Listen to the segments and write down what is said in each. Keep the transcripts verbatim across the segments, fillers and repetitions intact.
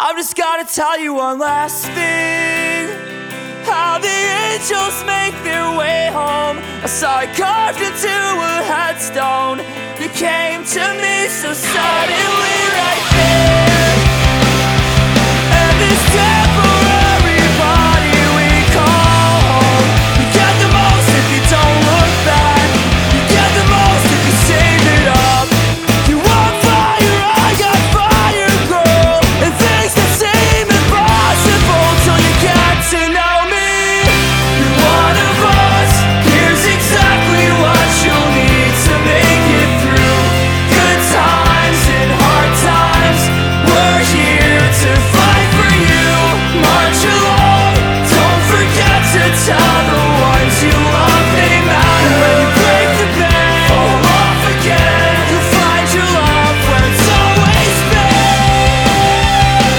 I've just gotta tell you one last thing, how the angels make their way home. I saw it carved into a headstone. You came to me so suddenly right there. And this temporary body we call home. You get the most if you don't look back. You get the most if you save it up. You want fire, I got fire, girl. And things that seem impossible till you get to know me. You're one of us. Here's exactly what you'll need to make it through good times and hard times. We're here to fight for you. March along. Don't forget to tell the ones you love they matter. When you break the bank, fall off again. You'll find your love where it's always been.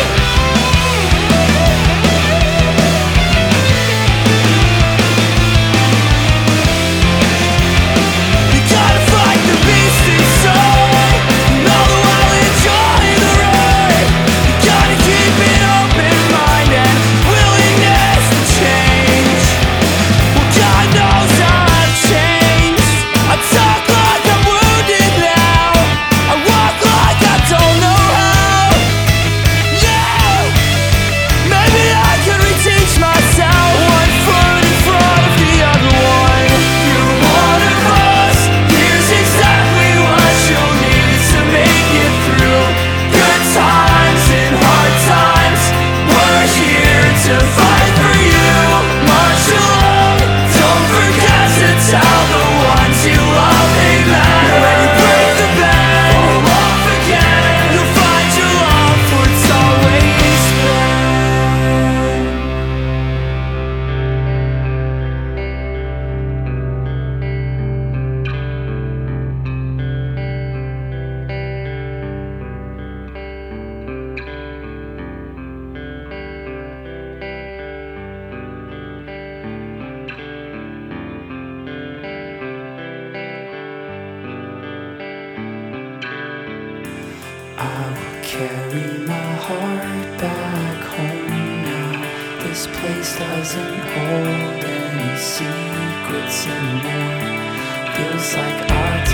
You gotta fight the beast inside. Know that I'll enjoy the ride. You gotta keep an open mind and willingness to change. Well, God knows I've changed. I talk like I'm wounded now. I walk like I don't know how. Yeah, maybe I could reteach myself. One foot in front of the other one. You're one of us. Here's exactly what you'll need to make it through good times and hard times. We're here to fight for you. March along. Don't forget to tell the ones you love they matter. When you break the bank, fall off again. You'll find your love where it's always been. I will carry my heart back home now. This place doesn't hold any secrets anymore. Feels like our